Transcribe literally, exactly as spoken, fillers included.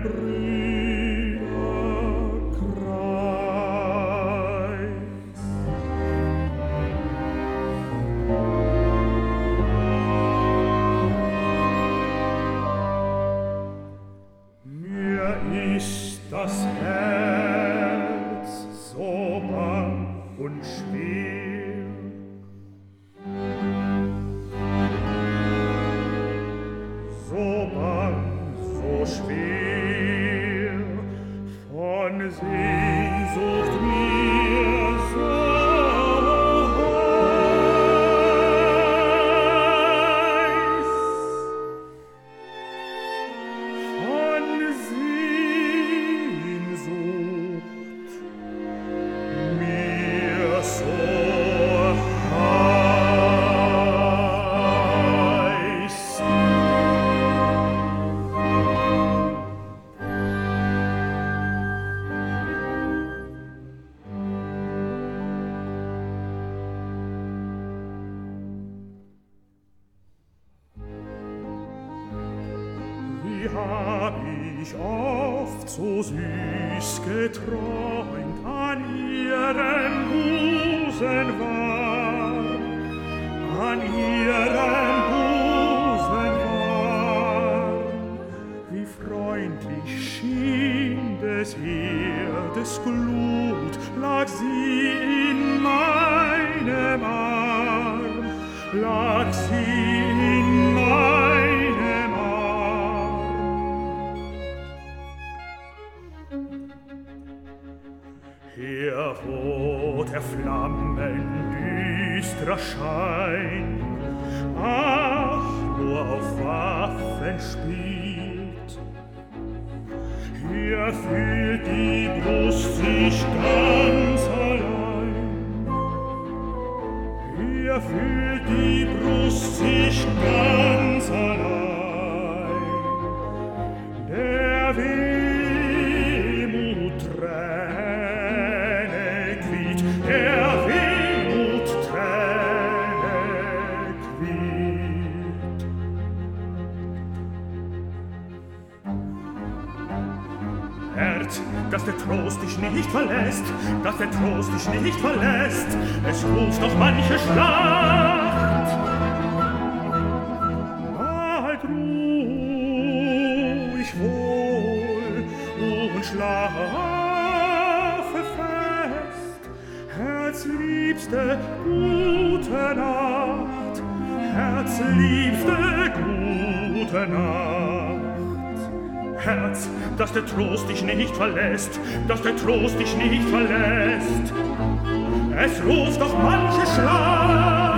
Das Herz so bang und schwer, so bang, so schwer, von Sehnsucht mir so heiß, von Sehnsucht mir so heiß. Wie hab ich oft so süß geträumt an ihrem Busen warm, an ihrem Busen warm. Wie freundlich schien des Herdes Glut, lag sie in meinem Arm, lag sie in meinem Arm. Hier, wo der Flammen düstrer Schein, ach, nur auf Waffen spielt, hier fühlt die Brust sich ganz allein, hier fühlt die Brust sich ganz allein, der Wehmut Träne quiet, der Wehmut Träne quiet. Herz, dass der Trost dich nicht verlässt, dass der Trost dich nicht verlässt, es ruft noch manche Schlacht. Halt ruhig wohl und schlafe fest, Herzliebste, gute Nacht, Herzliebste, gute Nacht. Herz, dass der Trost dich nicht verlässt, dass der Trost dich nicht verlässt, es ruft doch manche Schlacht.